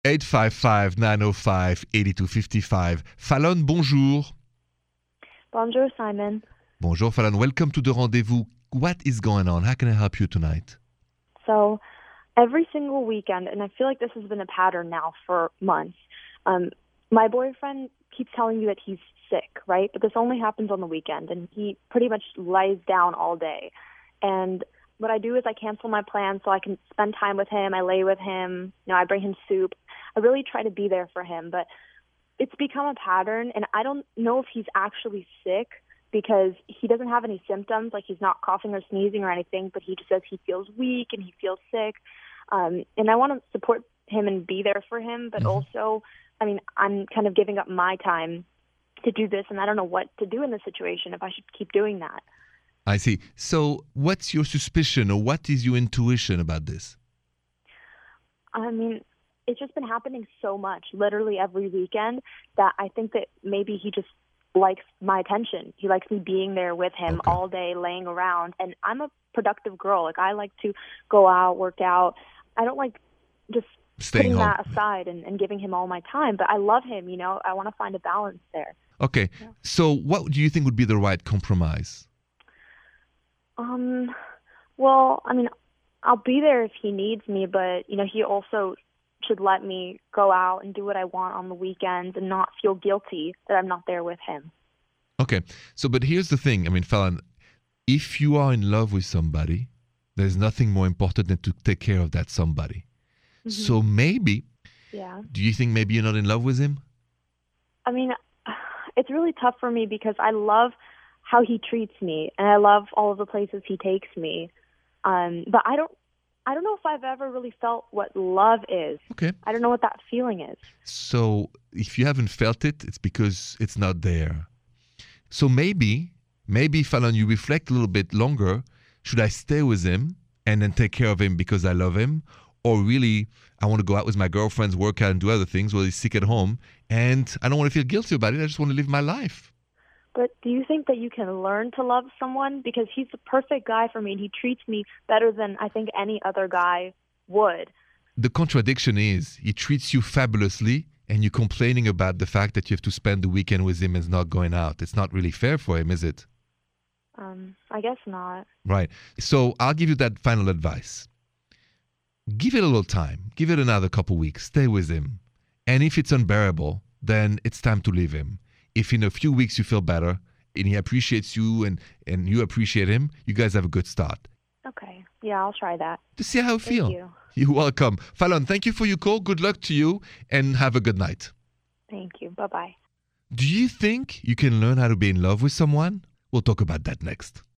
855-905-8255. Fallon, bonjour. Bonjour, Simon. Bonjour, Fallon. Welcome to the rendezvous. What is going on? How can I help you tonight? So, every single weekend, and I feel like this has been a pattern now for months, my boyfriend keeps telling me that he's sick, right? But this only happens on the weekend, and he pretty much lies down all day. And what I do is I cancel my plans so I can spend time with him. I lay with him. I bring him soup. I really try to be there for him, but it's become a pattern, and I don't know if he's actually sick because he doesn't have any symptoms, like he's not coughing or sneezing or anything, but he just says he feels weak and he feels sick. And I want to support him and be there for him, but also, I'm kind of giving up my time to do this, and I don't know what to do in this situation, if I should keep doing that. I see. So what's your suspicion or what is your intuition about this? It's just been happening so much, literally every weekend, that I think that maybe he just likes my attention. He likes me being there with him all day, laying around. And I'm a productive girl. Like, I like to go out, work out. I don't like just Staying putting home. that aside and giving him all my time. But I love him, I want to find a balance there. Okay. Yeah. So what do you think would be the right compromise? Well, I'll be there if he needs me, but, he also should let me go out and do what I want on the weekends and not feel guilty that I'm not there with him. Okay. So, but here's the thing. Fallon, if you are in love with somebody, there's nothing more important than to take care of that somebody. So maybe, do you think maybe you're not in love with him? It's really tough for me because I love how he treats me and I love all of the places he takes me. But I don't know if I've ever really felt what love is. Okay. I don't know what that feeling is. So if you haven't felt it, it's because it's not there. So maybe, Fallon, you reflect a little bit longer. Should I stay with him and then take care of him because I love him? Or really, I want to go out with my girlfriends, work out and do other things while he's sick at home. And I don't want to feel guilty about it. I just want to live my life. But do you think that you can learn to love someone? Because he's the perfect guy for me, and he treats me better than I think any other guy would. The contradiction is he treats you fabulously, and you're complaining about the fact that you have to spend the weekend with him and not going out. It's not really fair for him, is it? I guess not. Right. So I'll give you that final advice. Give it a little time. Give it another couple weeks. Stay with him. And if it's unbearable, then it's time to leave him. If in a few weeks you feel better and he appreciates you and you appreciate him, you guys have a good start. Okay. Yeah, I'll try that. To see how you feel. Thank you. You're welcome. Fallon, thank you for your call. Good luck to you and have a good night. Thank you. Bye-bye. Do you think you can learn how to be in love with someone? We'll talk about that next.